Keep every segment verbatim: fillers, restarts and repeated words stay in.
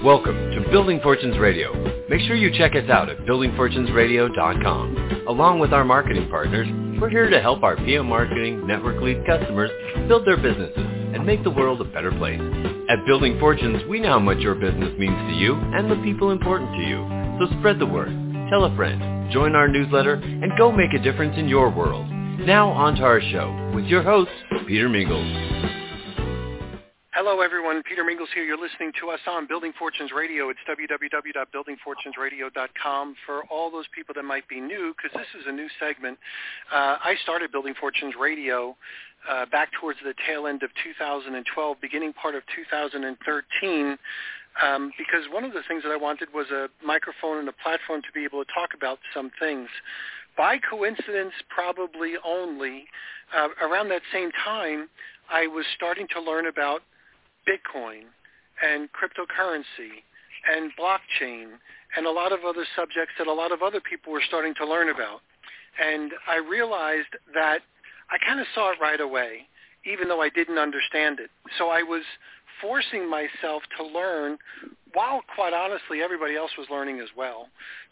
Welcome to Building Fortunes Radio. Make sure you check us out at building fortunes radio dot com. Along with our marketing partners, we're here to help our P M Marketing Network Lead customers build their businesses and make the world a better place. At Building Fortunes, we know how much your business means to you and the people important to you. So spread the word, tell a friend, join our newsletter, and go make a difference in your world. Now on to our show with your host, Peter Mingles. Hello, everyone. Peter Mingles here. You're listening to us on Building Fortunes Radio. It's w w w dot building fortunes radio dot com. For all those people that might be new, because this is a new segment, uh, I started Building Fortunes Radio uh, back towards the tail end of two thousand twelve, beginning part of two thousand thirteen, um, because one of the things that I wanted was a microphone and a platform to be able to talk about some things. By coincidence, probably only, uh, around that same time, I was starting to learn about Bitcoin and cryptocurrency and blockchain and a lot of other subjects that a lot of other people were starting to learn about. And I realized that I kind of saw it right away, even though I didn't understand it. So I was forcing myself to learn while, quite honestly, everybody else was learning as well.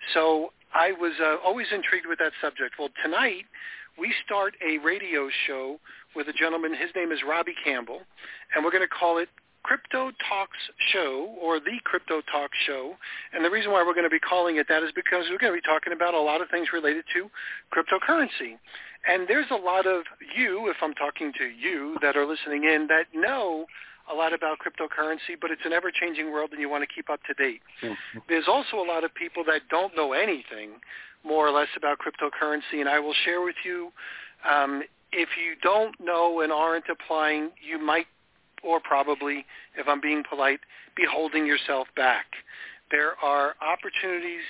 So I was uh, always intrigued with that subject. Well, tonight we start a radio show with a gentleman. His name is Robbie Campbell, and we're going to call it Crypto Talks Show, or the Crypto Talk Show. And the reason why we're going to be calling it that is because we're going to be talking about a lot of things related to cryptocurrency. And there's a lot of you, if I'm talking to you, that are listening in, that know a lot about cryptocurrency, but it's an ever-changing world and you want to keep up to date. Mm-hmm. There's also a lot of people that don't know anything, more or less, about cryptocurrency, and I will share with you, um, if you don't know and aren't applying, you might, or probably, if I'm being polite, be holding yourself back. There are opportunities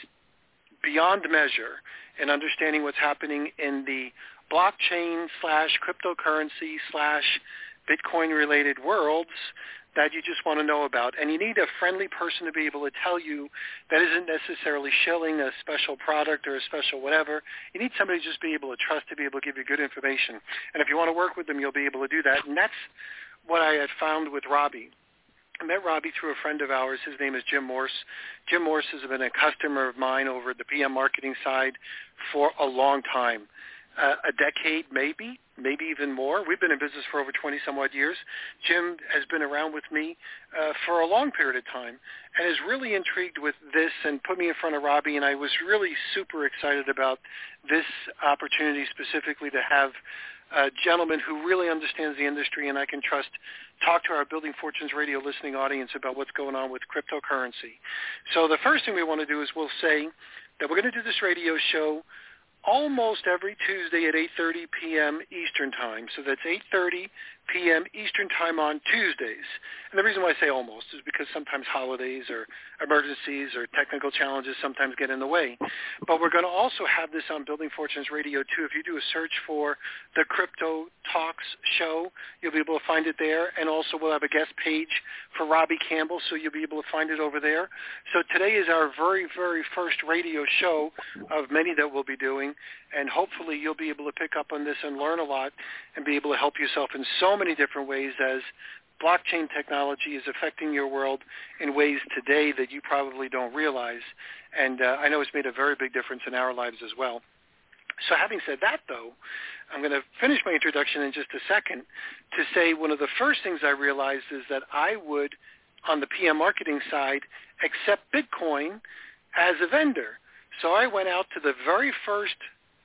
beyond measure in understanding what's happening in the blockchain slash cryptocurrency slash Bitcoin-related worlds that you just want to know about. And you need a friendly person to be able to tell you that isn't necessarily shilling a special product or a special whatever. You need somebody to just be able to trust to be able to give you good information. And if you want to work with them, you'll be able to do that. And that's what I had found with Robbie. I met Robbie through a friend of ours. His name is Jim Morse. Jim Morse has been a customer of mine over at the P M marketing side for a long time. Uh, a decade, maybe, maybe even more. We've been in business for over twenty some odd years. Jim has been around with me uh, for a long period of time and is really intrigued with this and put me in front of Robbie, and I was really super excited about this opportunity specifically to have a gentleman who really understands the industry and I can trust talk to our Building Fortunes Radio listening audience about what's going on with cryptocurrency. So the first thing we want to do is we'll say that we're going to do this radio show almost every Tuesday at eight thirty p.m. Eastern Time. So that's eight thirty p.m. Eastern Time on Tuesdays. And the reason why I say almost is because sometimes holidays or emergencies or technical challenges sometimes get in the way. But we're going to also have this on Building Fortunes Radio, too. If you do a search for the Crypto Talks Show, you'll be able to find it there. And also we'll have a guest page for Robbie Campbell, so you'll be able to find it over there. So today is our very, very first radio show of many that we'll be doing. And hopefully you'll be able to pick up on this and learn a lot and be able to help yourself in so many different ways as blockchain technology is affecting your world in ways today that you probably don't realize. And uh, I know it's made a very big difference in our lives as well. So having said that, though, I'm going to finish my introduction in just a second to say one of the first things I realized is that I would, on the P M marketing side, accept Bitcoin as a vendor. So I went out to the very first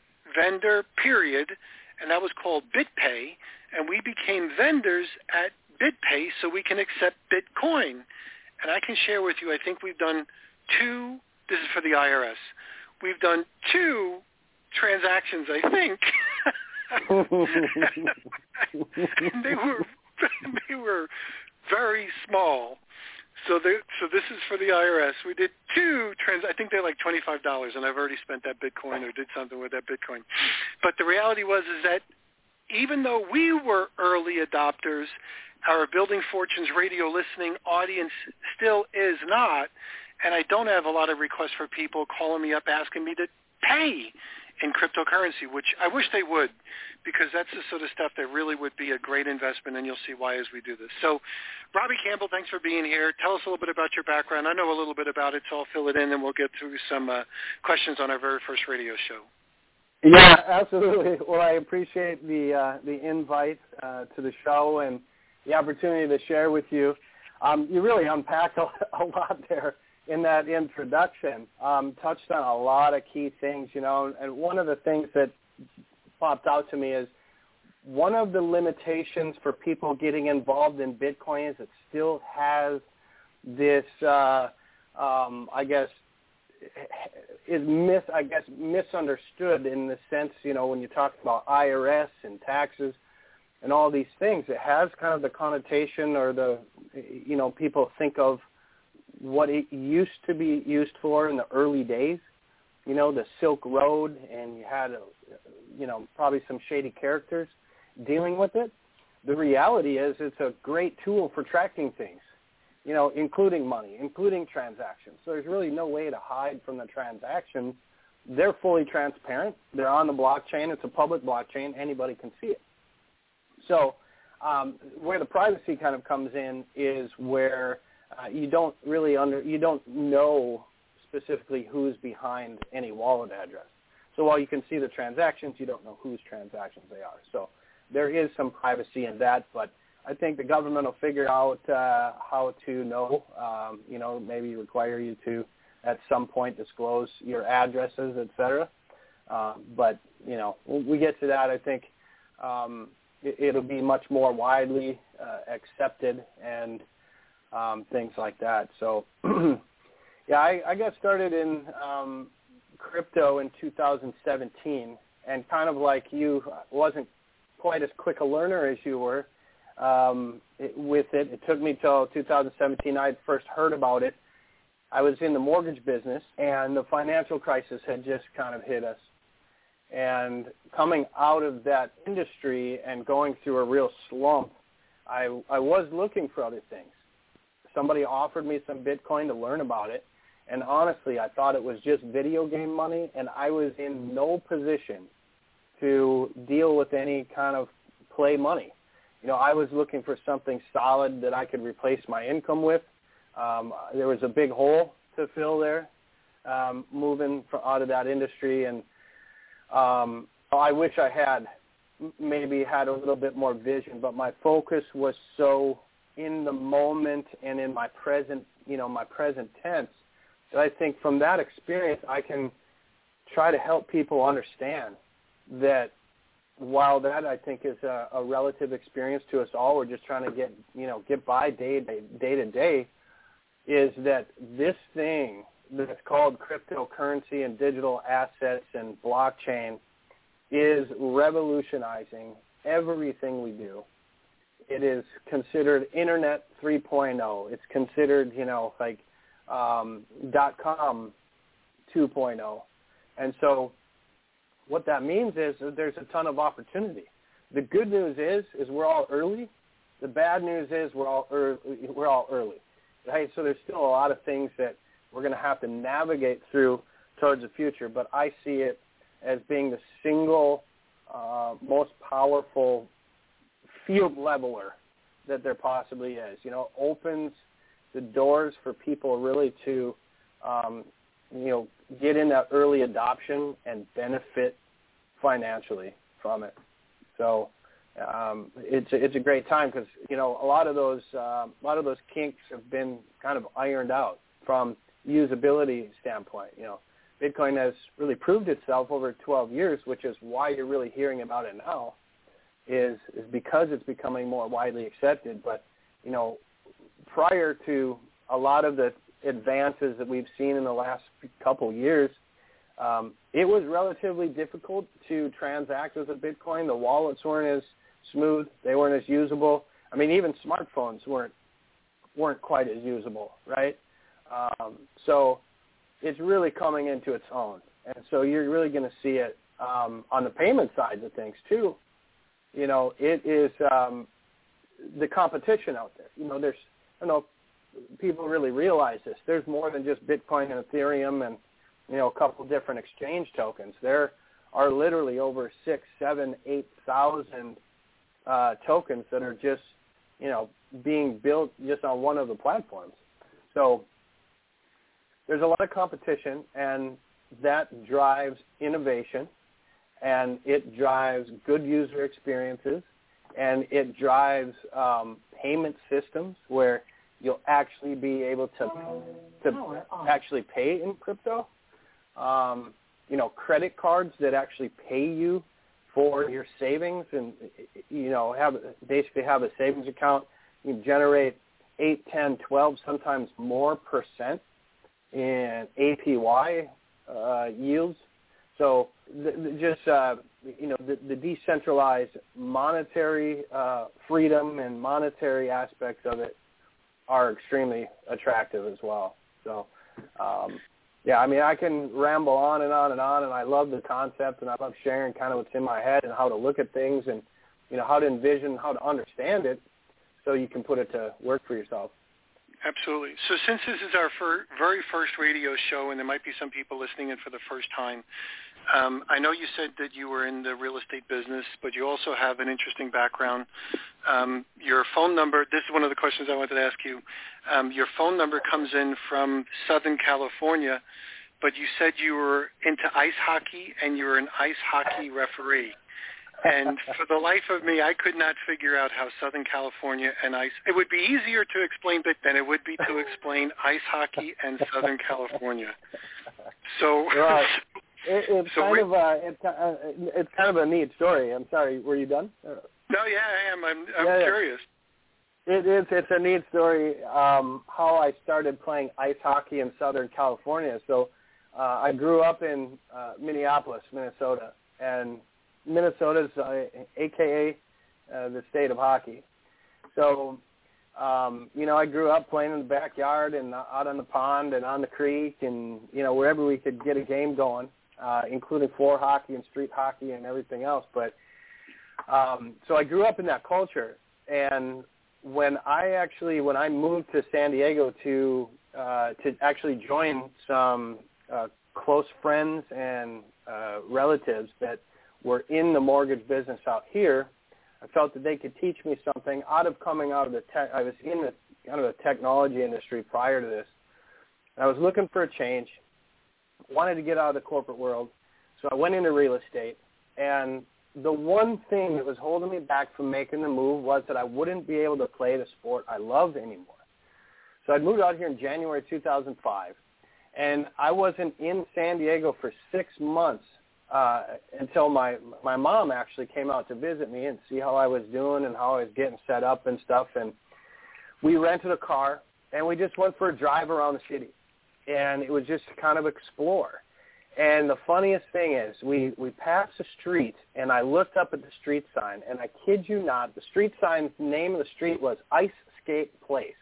vendor period, and that was called BitPay, and we became vendors at BitPay so we can accept Bitcoin. And I can share with you, I think we've done two, this is for the I R S, we've done two transactions, I think. And they were they were very small. So, so this is for the I R S. We did two trans. I think they're like twenty-five dollars, and I've already spent that Bitcoin or did something with that Bitcoin. But the reality was is that even though we were early adopters, our Building Fortunes Radio listening audience still is not. And I don't have a lot of requests for people calling me up asking me to pay in cryptocurrency, which I wish they would, because that's the sort of stuff that really would be a great investment, and you'll see why as we do this. So, Robbie Campbell, thanks for being here. Tell us a little bit about your background. I know a little bit about it, so I'll fill it in, and we'll get through some uh, questions on our very first radio show. Yeah, absolutely. Well, I appreciate the uh, the invite uh, to the show and the opportunity to share with you. Um, you really unpacked a, a lot there in that introduction, um, touched on a lot of key things, you know, and one of the things that popped out to me is one of the limitations for people getting involved in Bitcoin is it still has this, uh, um, I guess, is mis, I guess, misunderstood in the sense, you know, when you talk about I R S and taxes and all these things, it has kind of the connotation or the, you know, people think of what it used to be used for in the early days, you know, the Silk Road, and you had, a, you know, probably some shady characters dealing with it. The reality is it's a great tool for tracking things, you know, including money, including transactions. So there's really no way to hide from the transactions. They're fully transparent. They're on the blockchain. It's a public blockchain. Anybody can see it. So um, where the privacy kind of comes in is where Uh, you don't really under you don't know specifically who's behind any wallet address. So while you can see the transactions, you don't know whose transactions they are. So there is some privacy in that, but I think the government will figure out uh, how to know. Um, you know, maybe require you to at some point disclose your addresses, et cetera. Uh, but you know, when we get to that, I think um, it, it'll be much more widely uh, accepted and Um, things like that. So, yeah, I, I got started in um, crypto in two thousand seventeen, and kind of like you, wasn't quite as quick a learner as you were um, it, with it. It took me till two thousand seventeen I had first heard about it. I was in the mortgage business, and the financial crisis had just kind of hit us. And coming out of that industry and going through a real slump, I, I was looking for other things. Somebody offered me some Bitcoin to learn about it, and honestly, I thought it was just video game money, and I was in no position to deal with any kind of play money. You know, I was looking for something solid that I could replace my income with. Um, there was a big hole to fill there, um, moving from out of that industry, and um, I wish I had maybe had a little bit more vision, but my focus was so in the moment and in my present, you know, my present tense, that I think from that experience I can try to help people understand that while that I think is a, a relative experience to us all, we're just trying to get, you know, get by day, day, day to day, is that this thing that's called cryptocurrency and digital assets and blockchain is revolutionizing everything we do. It is considered Internet three point oh. It's considered, you know, like um, dot-com two point oh. And so what that means is that there's a ton of opportunity. The good news is, is we're all early. The bad news is we're all early, we're all early, right? So there's still a lot of things that we're going to have to navigate through towards the future. But I see it as being the single uh, most powerful field leveler that there possibly is. You know, opens the doors for people really to, um, you know, get in that early adoption and benefit financially from it. So um, it's a, it's a great time because, you know, a lot of those uh, a lot of those kinks have been kind of ironed out from usability standpoint. You know, Bitcoin has really proved itself over twelve years, which is why you're really hearing about it now. Is, is because it's becoming more widely accepted. But, you know, prior to a lot of the advances that we've seen in the last couple years, um, it was relatively difficult to transact with a Bitcoin. The wallets weren't as smooth. They weren't as usable. I mean, even smartphones weren't weren't quite as usable, right? Um, so it's really coming into its own. And so you're really going to see it um, on the payment side of things, too. You know, it is um, the competition out there. You know, there's, I don't know if people really realize this. There's more than just Bitcoin and Ethereum and, you know, a couple different exchange tokens. There are literally over six, seven, eight thousand uh, tokens that are just, you know, being built just on one of the platforms. So there's a lot of competition, and that drives innovation, and it drives good user experiences, and it drives um, payment systems where you'll actually be able to to actually pay in crypto. Um, you know, credit cards that actually pay you for your savings, and you know, have basically have a savings account. You generate eight, ten, twelve, sometimes more percent in A P Y uh, yields. So the, the just, uh, you know, the, the decentralized monetary uh, freedom and monetary aspects of it are extremely attractive as well. So, um, yeah, I mean, I can ramble on and on and on, and I love the concept, and I love sharing kind of what's in my head and how to look at things and, you know, how to envision, how to understand it so you can put it to work for yourself. Absolutely. So since this is our fir- very first radio show, and there might be some people listening in for the first time, um, I know you said that you were in the real estate business, but you also have an interesting background. Um, your phone number, this is one of the questions I wanted to ask you. Um, your phone number comes in from Southern California, but you said you were into ice hockey and you were an ice hockey referee. And for the life of me, I could not figure out how Southern California and ice, it would be easier to explain but than it would be to explain ice hockey and Southern California. So, right. it, it's so kind of a, it's, uh, it's kind of a neat story. I'm sorry, were you done? No, yeah, I am. I'm, I'm yeah, curious. It is. It's a neat story. Um, how I started playing ice hockey in Southern California. So, uh, I grew up in uh, Minneapolis, Minnesota, and Minnesota's uh, A K A uh, the state of hockey. So, um, you know, I grew up playing in the backyard and out on the pond and on the creek and, you know, wherever we could get a game going, uh, including floor hockey and street hockey and everything else. But um, so I grew up in that culture. And when I actually, when I moved to San Diego to uh, to actually join some uh, close friends and uh, relatives that were in the mortgage business out here, I felt that they could teach me something out of coming out of the tech. I was in the kind of the technology industry prior to this. And I was looking for a change, wanted to get out of the corporate world, so I went into real estate. And the one thing that was holding me back from making the move was that I wouldn't be able to play the sport I loved anymore. So I moved out here in January two thousand five, and I wasn't in San Diego for six months Uh, until my my mom actually came out to visit me and see how I was doing and how I was getting set up and stuff. And we rented a car, and we just went for a drive around the city. And it was just to kind of explore. And the funniest thing is we, we passed a street, and I looked up at the street sign, and I kid you not, the street sign's name of the street was Ice Skate Place.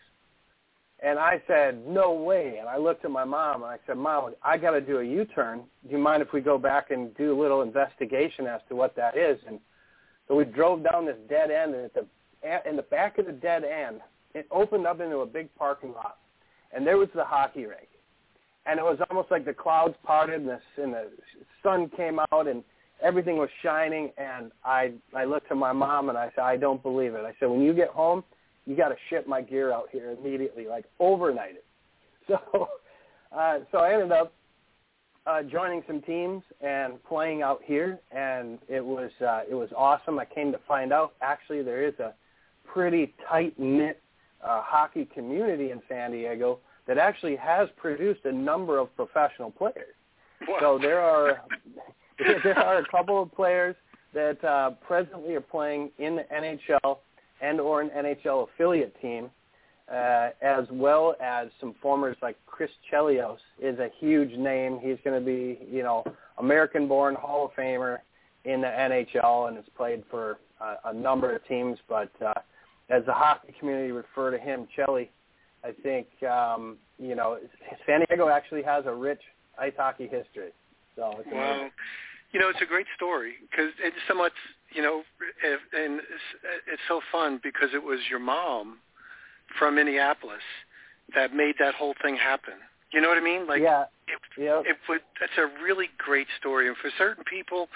And I said, no way. And I looked at my mom, and I said, Mom, I got to do a U-turn. Do you mind if we go back and do a little investigation as to what that is? And so we drove down this dead end, and at the, in the back of the dead end, it opened up into a big parking lot. And there was the hockey rink. And it was almost like the clouds parted, and the, and the sun came out, and everything was shining. And I, I looked at my mom, and I said, I don't believe it. I said, when you get home, you got to ship my gear out here immediately, like overnight it. So, uh, so I ended up uh, joining some teams and playing out here, and it was uh, it was awesome. I came to find out actually there is a pretty tight knit uh, hockey community in San Diego that actually has produced a number of professional players. Wow. So there are there are a couple of players that uh, presently are playing in the N H L and or an N H L affiliate team, uh, as well as some formers like Chris Chelios is a huge name. He's going to be, you know, American-born Hall of Famer in the N H L and has played for uh, a number of teams. But uh, as the hockey community refer to him, Chelly, I think, um, you know, San Diego actually has a rich ice hockey history. So it's wow. amazing. You know, it's a great story because it's so much, you know, and it's so fun because it was your mom from Minneapolis that made that whole thing happen. You know what I mean? Like, yeah. it, Yep. It would, that's a really great story. And for certain people,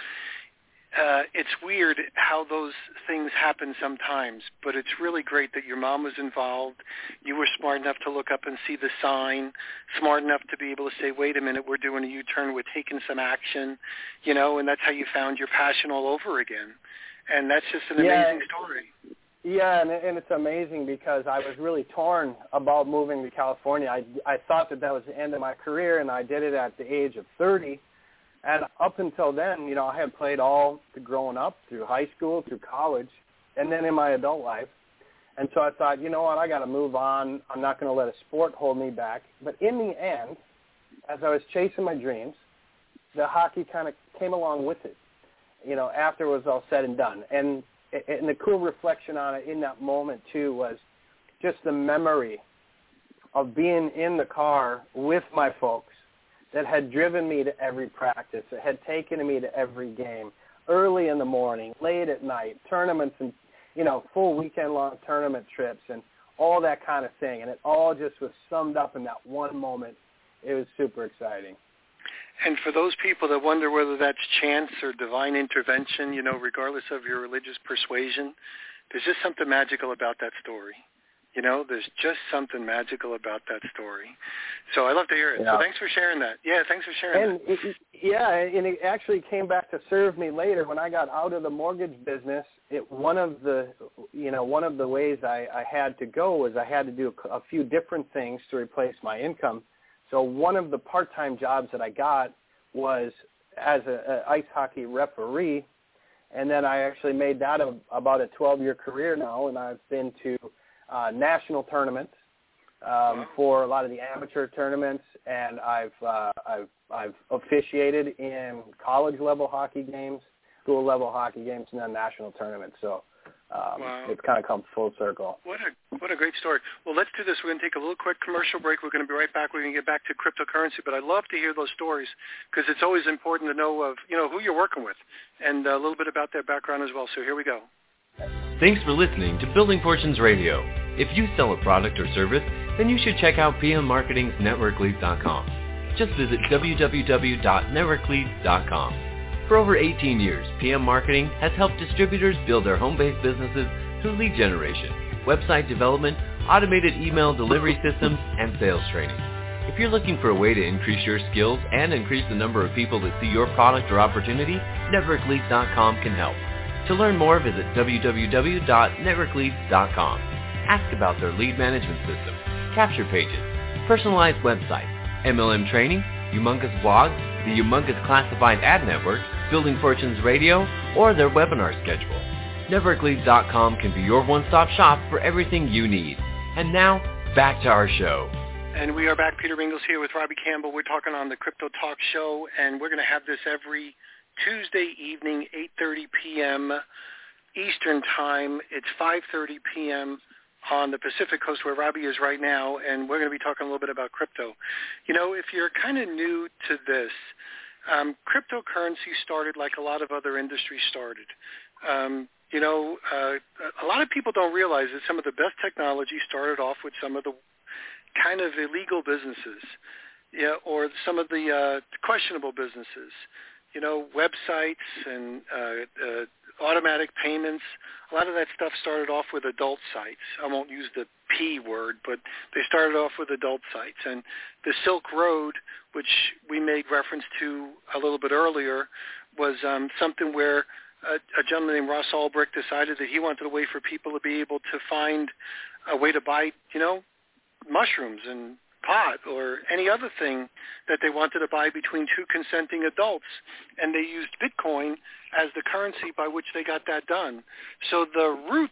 uh, it's weird how those things happen sometimes, but it's really great that your mom was involved. You were smart enough to look up and see the sign, smart enough to be able to say, wait a minute, we're doing a U-turn, we're taking some action, you know, and that's how you found your passion all over again. And that's just an yeah. amazing story. Yeah, and, and it's amazing because I was really torn about moving to California. I, I thought that that was the end of my career, and I did it at the age of thirty. And up until then, you know, I had played all the growing up through high school, through college, and then in my adult life. And so I thought, you know what, I got to move on. I'm not going to let a sport hold me back. But in the end, as I was chasing my dreams, the hockey kind of came along with it, you know, after it was all said and done. And, and the cool reflection on it in that moment, too, was just the memory of being in the car with my folks that had driven me to every practice, that had taken me to every game, early in the morning, late at night, tournaments and, you know, full weekend-long tournament trips and all that kind of thing. And it all just was summed up in that one moment. It was super exciting. And for those people that wonder whether that's chance or divine intervention, you know, regardless of your religious persuasion, there's just something magical about that story. You know, there's just something magical about that story. So I love to hear it. Yeah. So thanks for sharing that. Yeah, thanks for sharing and that. It, yeah, and it actually came back to serve me later when I got out of the mortgage business. It one of the, you know, one of the ways I, I had to go was I had to do a, a few different things to replace my income. So one of the part-time jobs that I got was as an ice hockey referee, and then I actually made that a, about a twelve-year career now, and I've been to Uh, national tournaments um, for a lot of the amateur tournaments, and I've uh, I've I've officiated in college level hockey games, school level hockey games, and then national tournaments. So um, wow. It's kind of come full circle. What a what a great story. Well, let's do this. We're going to take a little quick commercial break. We're going to be right back. We're going to get back to cryptocurrency, but I love to hear those stories because it's always important to know of you know who you're working with and a little bit about their background as well. So here we go. Thanks for listening to Building Fortunes Radio. If you sell a product or service, then you should check out P M Marketing's Network Leads dot com. Just visit w w w dot network leads dot com. For over eighteen years, P M Marketing has helped distributors build their home-based businesses through lead generation, website development, automated email delivery systems, and sales training. If you're looking for a way to increase your skills and increase the number of people that see your product or opportunity, Network Leads dot com can help. To learn more, visit w w w dot network leads dot com. Ask about their lead management system, capture pages, personalized website, M L M training, humongous blog, the humongous classified ad network, Building Fortunes Radio, or their webinar schedule. Network Leads dot com can be your one-stop shop for everything you need. And now, back to our show. And we are back. Peter Mingles here with Robbie Campbell. We're talking on the Crypto Talk Show, and we're going to have this every Tuesday evening, eight thirty p.m. Eastern Time. It's five thirty p.m. on the Pacific Coast where Robbie is right now, and we're going to be talking a little bit about crypto. You know, if you're kind of new to this, um, cryptocurrency started like a lot of other industries started. Um, you know, uh, a lot of people don't realize that some of the best technology started off with some of the kind of illegal businesses, yeah, or some of the uh, questionable businesses. You know, websites and uh, uh, automatic payments. A lot of that stuff started off with adult sites. I won't use the P word, but they started off with adult sites. And the Silk Road, which we made reference to a little bit earlier, was um, something where a, a gentleman named Ross Ulbricht decided that he wanted a way for people to be able to find a way to buy, you know, mushrooms and pot or any other thing that they wanted to buy between two consenting adults. And they used Bitcoin as the currency by which they got that done. So the roots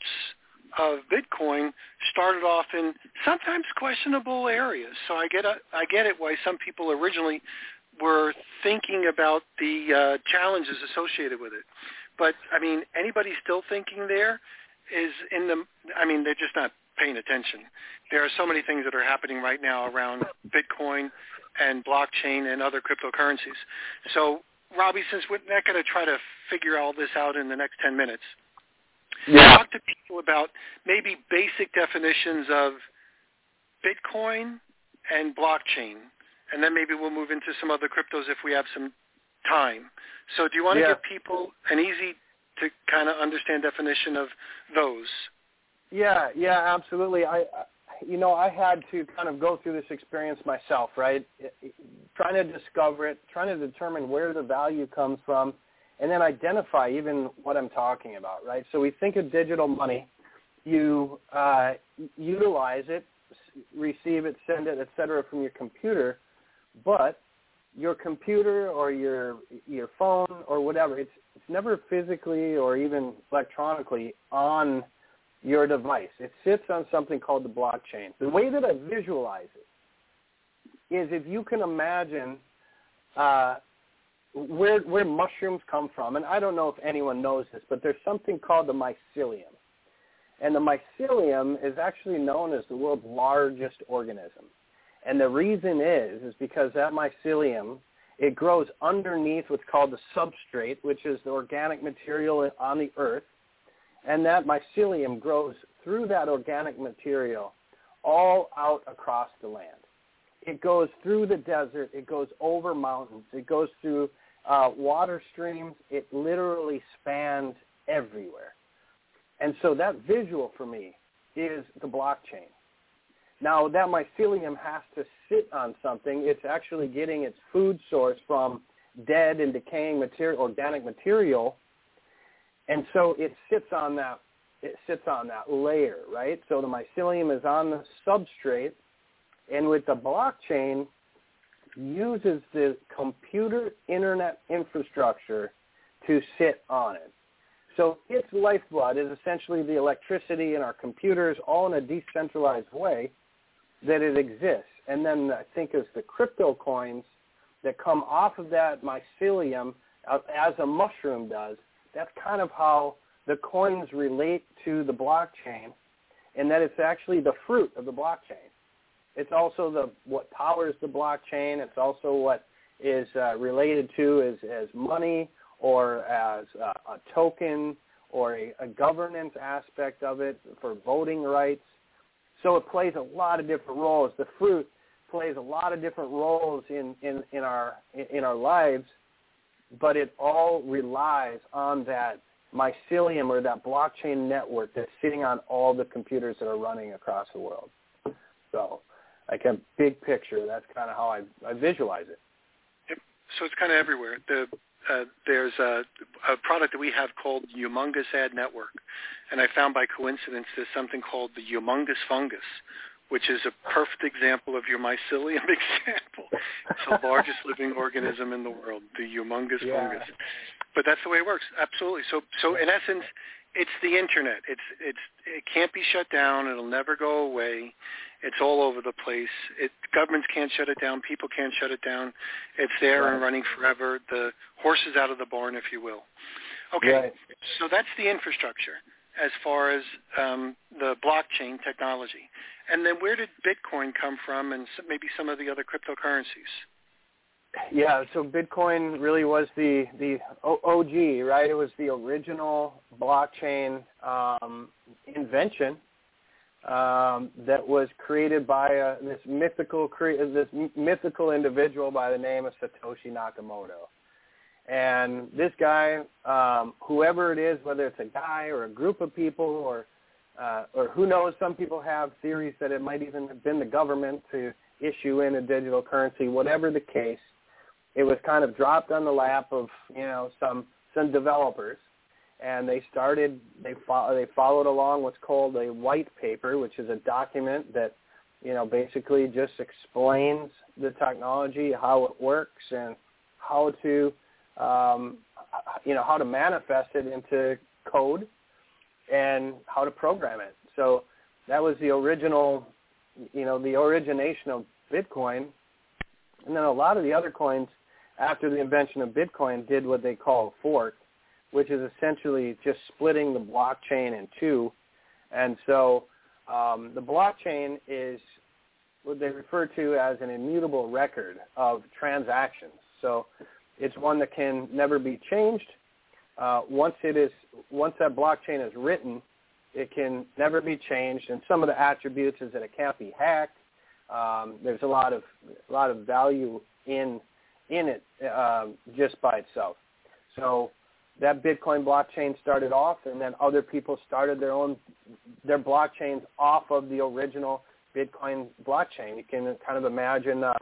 of Bitcoin started off in sometimes questionable areas. So I get, a, I get it why some people originally were thinking about the uh, challenges associated with it. But, I mean, anybody still thinking there is in the, I mean, they're just not paying attention. There are so many things that are happening right now around Bitcoin and blockchain and other cryptocurrencies. So, Robbie, since we're not going to try to figure all this out in the next ten minutes, yeah. talk to people about maybe basic definitions of Bitcoin and blockchain and then maybe we'll move into some other cryptos if we have some time. So do you want to yeah. give people an easy to kind of understand definition of those? Yeah, yeah, absolutely. I, you know, I had to kind of go through this experience myself, right? Trying to discover it, trying to determine where the value comes from, and then identify even what I'm talking about, right? So we think of digital money. You uh, utilize it, receive it, send it, et cetera, from your computer, but your computer or your your phone or whatever, it's it's never physically or even electronically on your device. It sits on something called the blockchain. The way that I visualize it is if you can imagine uh, where where mushrooms come from, and I don't know if anyone knows this, but there's something called the mycelium. And the mycelium is actually known as the world's largest organism. And the reason is, is because that mycelium, it grows underneath what's called the substrate, which is the organic material on the earth. And that mycelium grows through that organic material all out across the land. It goes through the desert. It goes over mountains. It goes through uh, water streams. It literally spans everywhere. And so that visual for me is the blockchain. Now, that mycelium has to sit on something. It's actually getting its food source from dead and decaying material, organic material, and so it sits on that. It sits on that layer, right? So the mycelium is on the substrate, and with the blockchain, uses the computer internet infrastructure to sit on it. So its lifeblood is essentially the electricity in our computers, all in a decentralized way that it exists. And then I think it's the crypto coins that come off of that mycelium as a mushroom does. That's kind of how the coins relate to the blockchain, and that it's actually the fruit of the blockchain. It's also the what powers the blockchain. It's also what is uh, related to as, as money, or as a, a token, or a, a governance aspect of it for voting rights. So it plays a lot of different roles. The fruit plays a lot of different roles in, in, in our in our lives, but it all relies on that mycelium or that blockchain network that's sitting on all the computers that are running across the world. So, like a big picture, that's kind of how I, I visualize it. Yep. So it's kind of everywhere. The Uh, there's a, a product that we have called Humongous Ad Network, and I found by coincidence there's something called the Humongous Fungus, which is a perfect example of your mycelium example. It's the largest living organism in the world, the Humongous yeah. Fungus. But that's the way it works, absolutely. So, so in essence, it's the internet. It's it's it can't be shut down. It'll never go away. It's all over the place. It, governments can't shut it down. People can't shut it down. It's there right. and running forever. The horse is out of the barn, if you will. Okay, right. So that's the infrastructure as far as um, the blockchain technology. And then where did Bitcoin come from, and some, maybe some of the other cryptocurrencies? Yeah, so Bitcoin really was the, the O G, right? It was the original blockchain um, invention um, that was created by a, this mythical cre- this mythical individual by the name of Satoshi Nakamoto. And this guy, um, whoever it is, whether it's a guy or a group of people or uh, or who knows, some people have theories that it might even have been the government to issue in a digital currency, whatever the case. It was kind of dropped on the lap of, you know, some some developers, and they started, they, fo- they followed along what's called a white paper, which is a document that, you know, basically just explains the technology, how it works, and how to, um, you know, how to manifest it into code and how to program it. So that was the original, you know, the origination of Bitcoin. And then a lot of the other coins after the invention of Bitcoin did what they call a fork, which is essentially just splitting the blockchain in two. And so um, the blockchain is what they refer to as an immutable record of transactions. So it's one that can never be changed. Uh, once it is, once that blockchain is written, it can never be changed. And some of the attributes is that it can't be hacked. Um, there's a lot of a lot of value in in it uh, just by itself. So that Bitcoin blockchain started off, and then other people started their own their blockchains off of the original Bitcoin blockchain. You can kind of imagine, uh,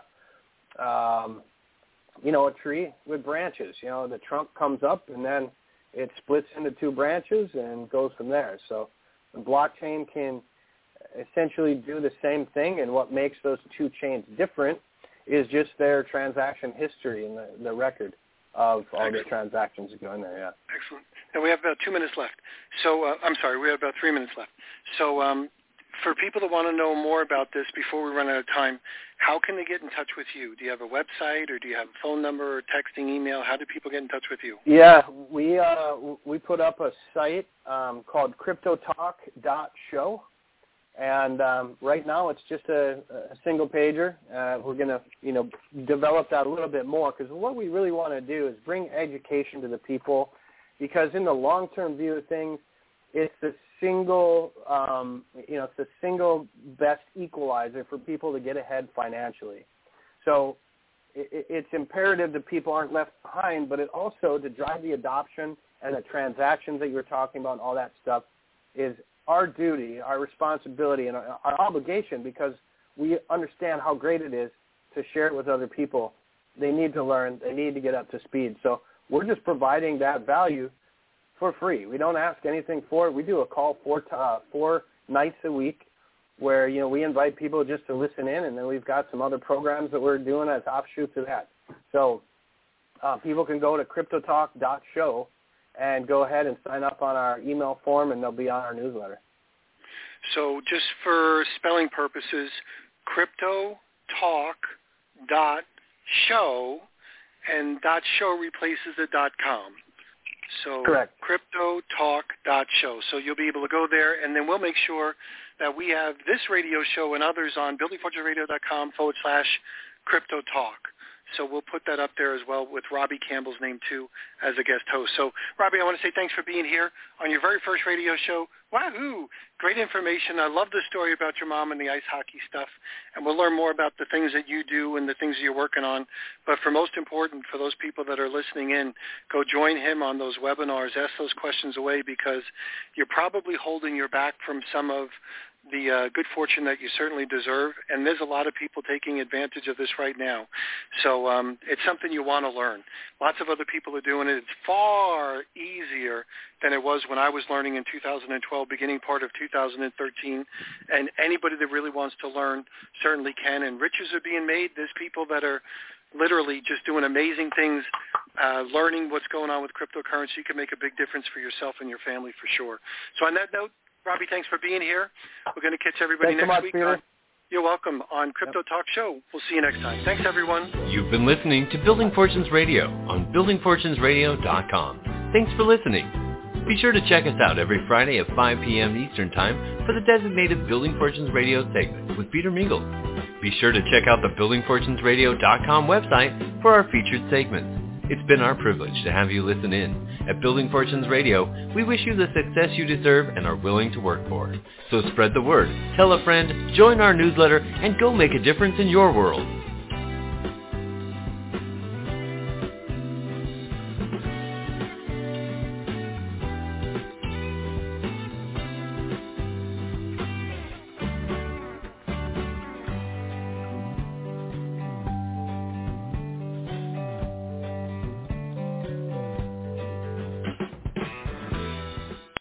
um, you know, a tree with branches. You know, the trunk comes up, and then it splits into two branches and goes from there. So the blockchain can essentially do the same thing, and what makes those two chains different is just their transaction history and the, the record of all the transactions that go in there, yeah. Excellent. Now we have about two minutes left. So, uh, I'm sorry, we have about three minutes left. So um, for people that want to know more about this before we run out of time, how can they get in touch with you? Do you have a website, or do you have a phone number, or texting, email? How do people get in touch with you? Yeah, we uh, we put up a site um, called crypto talk dot show. And um, right now, it's just a, a single pager. Uh, we're going to, you know, develop that a little bit more, because what we really want to do is bring education to the people. Because in the long-term view of things, it's the single, um, you know, it's the single best equalizer for people to get ahead financially. So it, it's imperative that people aren't left behind, but it also to drive the adoption and the transactions that you were talking about, and all that stuff, is our duty, our responsibility, and our, our obligation, because we understand how great it is to share it with other people. They need to learn. They need to get up to speed. So we're just providing that value for free. We don't ask anything for it. We do a call four, uh, four nights a week where, you know, we invite people just to listen in, and then we've got some other programs that we're doing as offshoots of that. So uh, people can go to crypto talk dot show and go ahead and sign up on our email form, and they'll be on our newsletter. So just for spelling purposes, crypto talk dot show, and .show replaces the .com. So correct. crypto talk dot show. So you'll be able to go there, and then we'll make sure that we have this radio show and others on building fortunes radio dot com forward slash crypto talk. So we'll put that up there as well with Robbie Campbell's name, too, as a guest host. So, Robbie, I want to say thanks for being here on your very first radio show. Wahoo! Great information. I love the story about your mom and the ice hockey stuff, and we'll learn more about the things that you do and the things that you're working on. But for most important, for those people that are listening in, go join him on those webinars. Ask those questions away, because you're probably holding your back from some of the uh, good fortune that you certainly deserve, and there's a lot of people taking advantage of this right now. So um, it's something you want to learn. Lots of other people are doing it. It's far easier than it was when I was learning in two thousand twelve, beginning part of two thousand thirteen, and anybody that really wants to learn certainly can, and riches are being made. There's people that are literally just doing amazing things, uh, learning what's going on with cryptocurrency. You can make a big difference for yourself and your family for sure. So on that note, Robbie, thanks for being here. We're going to catch everybody thanks next so much, week. Peter. You're welcome on Crypto yep. Talk Show. We'll see you next time. Thanks, everyone. You've been listening to Building Fortunes Radio on building fortunes radio dot com. Thanks for listening. Be sure to check us out every Friday at five p.m. Eastern Time for the designated Building Fortunes Radio segment with Peter Mingles. Be sure to check out the building fortunes radio dot com website for our featured segments. It's been our privilege to have you listen in. At Building Fortunes Radio, we wish you the success you deserve and are willing to work for. So spread the word, tell a friend, join our newsletter, and go make a difference in your world.